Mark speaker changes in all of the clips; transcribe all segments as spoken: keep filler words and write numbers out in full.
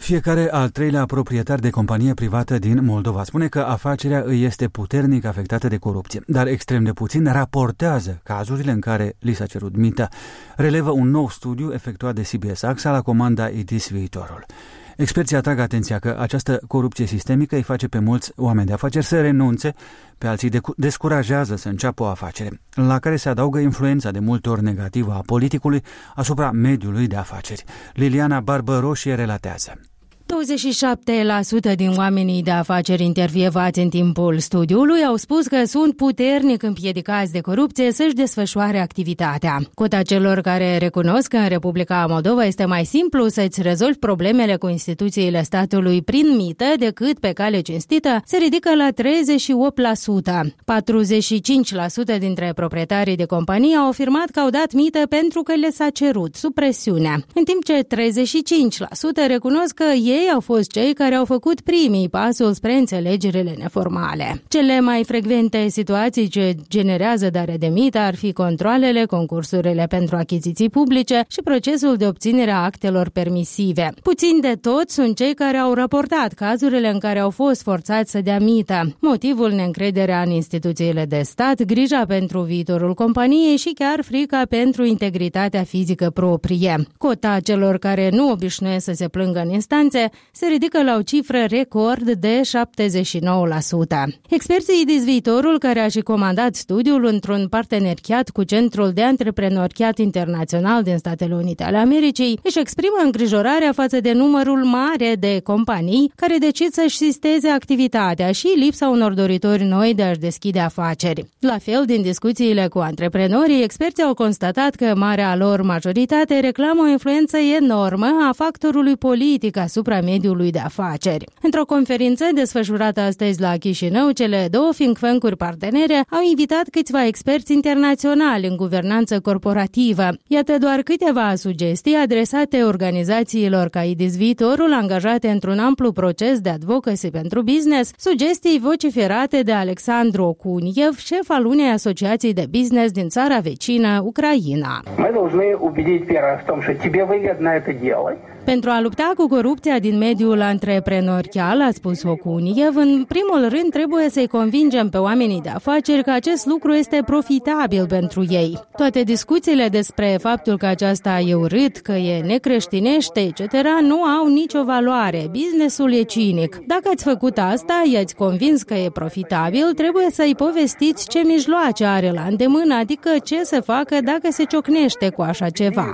Speaker 1: Fiecare al treilea proprietar de companie privată din Moldova spune că afacerea îi este puternic afectată de corupție, dar extrem de puțin raportează cazurile în care li s-a cerut mită, relevă un nou studiu efectuat de C B S AXA la comanda I D I S Viitorul. Experții atrag atenția că această corupție sistemică îi face pe mulți oameni de afaceri să renunțe, pe alții descurajează să înceapă o afacere, la care se adaugă influența de multe ori negativă a politicului asupra mediului de afaceri. Liliana Barbăroșie relatează.
Speaker 2: douăzeci și șapte la sută din oamenii de afaceri intervievați în timpul studiului au spus că sunt puternic împiedicați de corupție să-și desfășoare activitatea. Cota celor care recunosc că în Republica Moldova este mai simplu să-ți rezolvi problemele cu instituțiile statului prin mită decât pe cale cinstită se ridică la treizeci și opt la sută. patruzeci și cinci la sută dintre proprietarii de companii au afirmat că au dat mită pentru că le s-a cerut, sub presiune, în timp ce treizeci și cinci la sută recunosc că ei Ei au fost cei care au făcut primii pasul spre înțelegerile neformale. Cele mai frecvente situații ce generează dare de mită ar fi controalele, concursurile pentru achiziții publice și procesul de obținere a actelor permisive. Puțin de tot sunt cei care au raportat cazurile în care au fost forțați să dea mită. Motivul neîncrederea în instituțiile de stat, grija pentru viitorul companiei și chiar frica pentru integritatea fizică proprie. Cota celor care nu obișnuiesc să se plângă în instanțe se ridică la o cifră record de șaptezeci și nouă la sută. Experții I D I S Viitorul, care a și comandat studiul într-un parteneriat cu Centrul de Antreprenoriat Internațional din Statele Unite ale Americii, își exprimă îngrijorarea față de numărul mare de companii care decid să-și sisteze activitatea și lipsa unor doritori noi de a-și deschide afaceri. La fel, din discuțiile cu antreprenorii, experții au constatat că marea lor majoritate reclamă o influență enormă a factorului politic asupra mediului de afaceri. Într-o conferință desfășurată astăzi la Chișinău, cele două think tank-uri partenere au invitat câțiva experți internaționali în guvernanță corporativă. Iată doar câteva sugestii adresate organizațiilor ca I D I S Viitorul, angajate într-un amplu proces de advocacy pentru business, sugestii vociferate de Alexandru Okuniev, șef al unei asociații de business din țara vecină, Ucraina. Pentru a lupta cu corupția din mediul antreprenorial, a spus Okuniev, în primul rând trebuie să-i convingem pe oamenii de afaceri că acest lucru este profitabil pentru ei. Toate discuțiile despre faptul că aceasta e urât, că e necreștinește, et cetera nu au nicio valoare. Businessul e cinic. Dacă ați făcut asta, i-ați convins că e profitabil, trebuie să-i povestiți ce mijloace are la îndemână, adică ce să facă dacă se ciocnește cu așa ceva.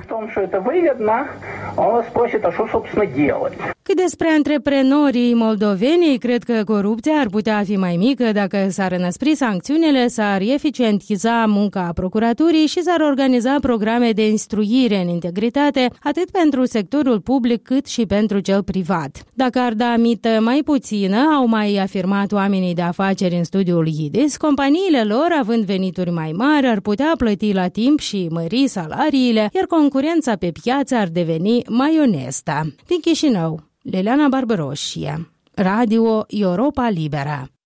Speaker 2: Cât despre antreprenorii moldoveni, cred că corupția ar putea fi mai mică dacă s-ar înăspri sancțiunile, s-ar eficientiza munca procuraturii și s-ar organiza programe de instruire în integritate, atât pentru sectorul public cât și pentru cel privat. Dacă ar da mită mai puțină, au mai afirmat oamenii de afaceri în studiul I D I S, companiile lor, având venituri mai mari, ar putea plăti la timp și mări salariile, iar concurența pe piață ar deveni mai onestă. Din Chișinău, Liliana Barbăroșie, Radio Europa Liberă.